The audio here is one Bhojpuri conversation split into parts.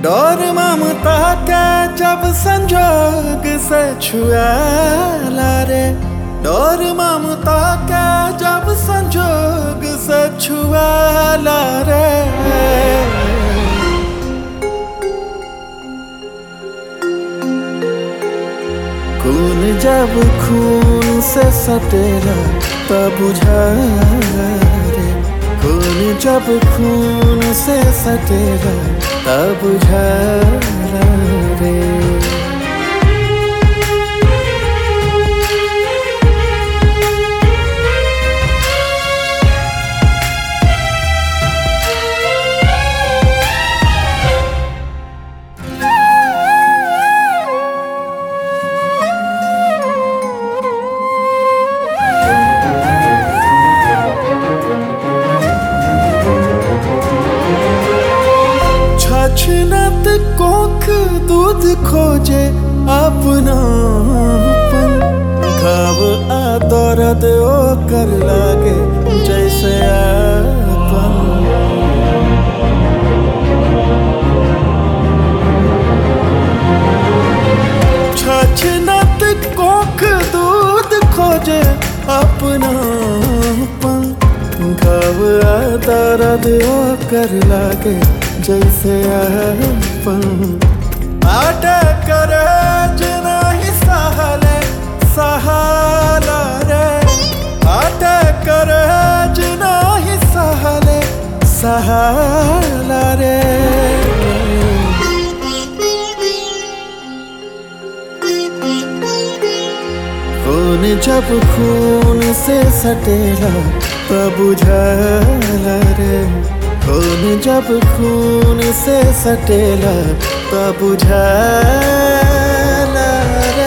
डोर ममता के जब संजोग से छुएला रे, डोर ममता के जब संजोग से छुएला रे। खून जब खून से सटेला तब बुझाला रे, खून जब खून से सटेला तब बुझाला रे। छछनत कोख दूध खोजे अपनापन, घाव आ दर्द ओकर लागे जैसे आपन। छछनत कोख दूध खोजे अपनापन, घाव आ दर्द ओकर लागे जैसे आपन। आटे करे जना ही सहले सहाला रे, आटे करे जना ही सहले सहाला रे। खून जब खून से सटेला तब बुझाला रे, खून जब खून से सटेला तब बुझाला रे।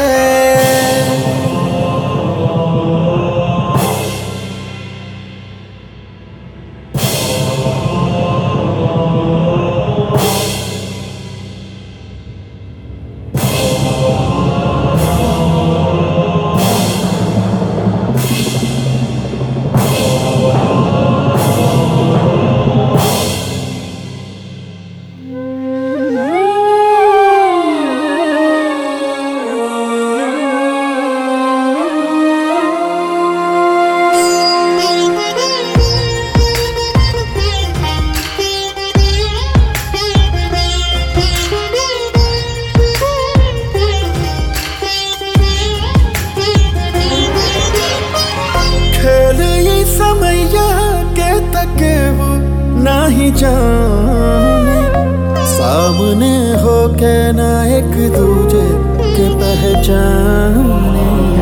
समैया के तके वो नहीं जाने, सामने होके ना एक दूजे के पहचाने।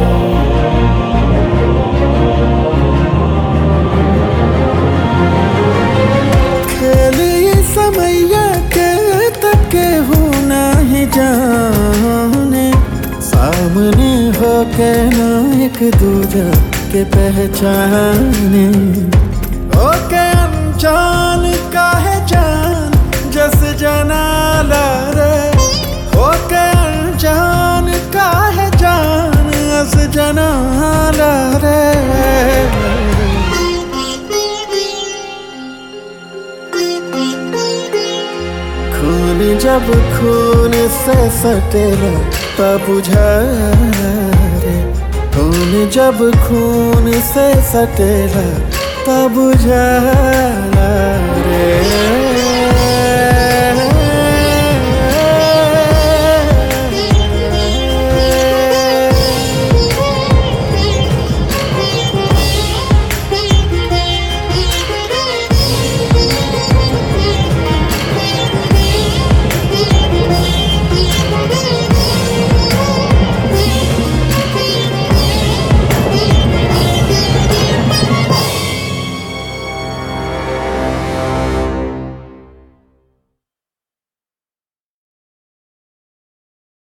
खेल ये समैया के तके वो नहीं जाने, सामने होके ना एक दूजे के पहचाने। ओके अनजान काहे जान जस जनाला रे, ओके अनजान काहे जान जस जनाला रे। खून जब खून से सटेला तब बुझाला रे, खून जब खून से सटेला तब बुझाला रे।